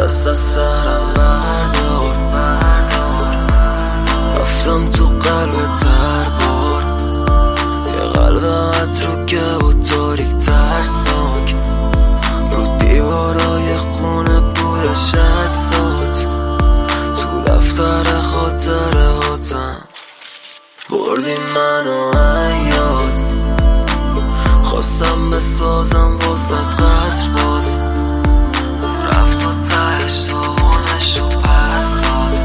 دست از سرم بردار، رفتم تو قلب تربار، یه قلب متروکه و تاریک ترسناک، رو دیوارای خونه بودش عکسات، تو دفتر خاطره هاتم بردی منو حیات، خواستم بسازم واسط قصر باز، رفت و تهش داغونش و پس داد.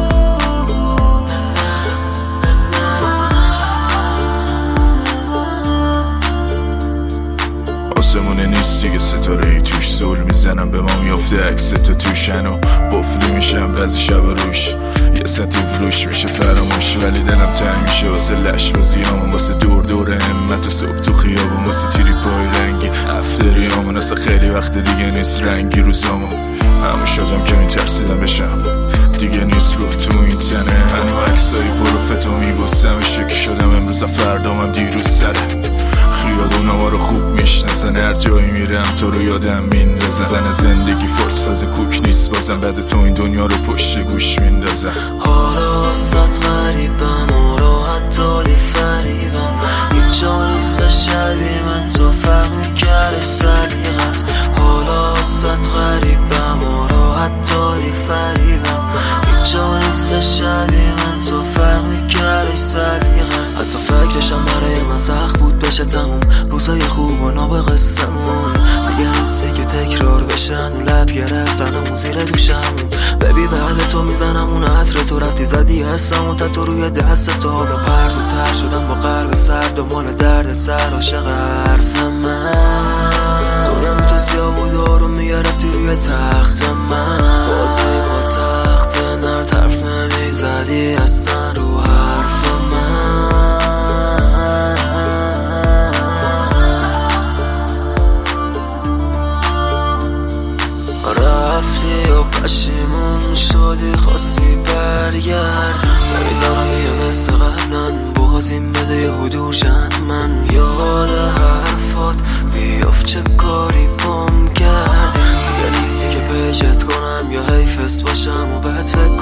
آسمونه نیست دیگه ستاره ای توش، زول میزنم به ما میافته عکس تو توشن و بفلی میشم بعضی شب روش، یه سطیف روش میشه فراموش، ولی دلم تنگ میشه واسه لش بازیامون، واسه دور همت و صبح تو خیابون، واسه تیری پای رنگی افتریامون، واسه خیلی وقت دیگه نیست رنگی روزامون، همه شدم که میترسیدم بشم دیگه نیست روح تو این تنه، هنو عکسایی پروفتو میبوسم، شکی شدم امروز فردامم دیروز سره، خیابونا ما رو خوب میشناسن، هر جایی میرم تو رو یادم میندازن، زن زندگی فرساز کوک نیست بازم، بعد تو این دنیا رو پشت گوش میندازن. حالا واسط غریبم و راحت دادی فریبم، هیچ جا نیست شبیه من، تو فرق میکردش صدیقت، حالا واسط غریبم و راحت دادی فریبم، هیچ جا نیست شبیه من، تو فرق میکردش صدیقت، حتی فکرشم برای من سخت بود بشه تموم، روزای خوب و ناب قصه‌مون دیگه نیستی که تکرار بشن و لب گرفتنمون زیر دوشمون، ببی بعد تو میزنم اون عطر تو، رفتی زدی حسم و تو روی دست تو، حالا پرد و تر شدم با قلب سرد و مال درد سر عاشق حرف من، دورم تو سیاه و دارو میگرفتی روی تخت من، بازی با تخت نرد حرف نمیزدی اصلا رو حرف من، رفتی و پشیمون شدی خواستی برگردی، نمیذارم یه مثل قبلا بازیم بده یه حضور شن، من یاد حرفات بیاف چه کاری بام کردی، یه نیستی که پیشت کنم یا حیفست باشم و بد